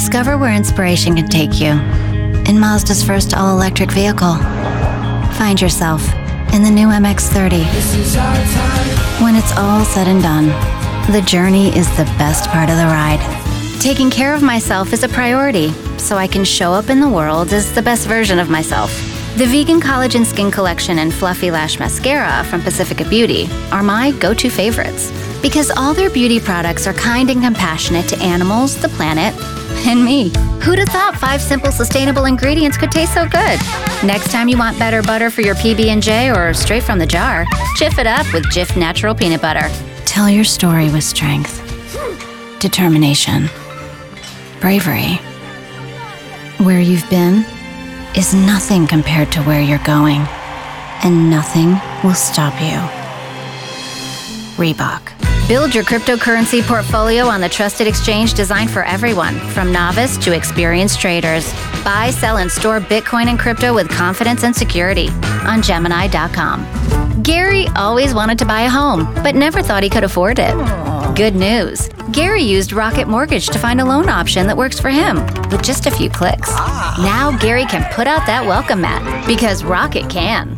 Discover where inspiration can take you in Mazda's first all-electric vehicle. Find yourself in the new MX-30. When it's all said and done, the journey is the best part of the ride. Taking care of myself is a priority, so I can show up in the world as the best version of myself. The Vegan Collagen Skin Collection and Fluffy Lash Mascara from Pacifica Beauty are my go-to favorites because all their beauty products are kind and compassionate to animals, the planet, and me. Who'd have thought 5 simple, sustainable ingredients could taste so good? Next time you want better butter for your PB&J or straight from the jar, Jif it up with Jif Natural Peanut Butter. Tell your story with strength, determination, bravery. Where you've been is nothing compared to where you're going, and nothing will stop you. Reebok. Build your cryptocurrency portfolio on the trusted exchange designed for everyone, from novice to experienced traders. Buy, sell, and store Bitcoin and crypto with confidence and security on Gemini.com. Gary always wanted to buy a home, but never thought he could afford it. Good news. Gary used Rocket Mortgage to find a loan option that works for him with just a few clicks. Now Gary can put out that welcome mat because Rocket can.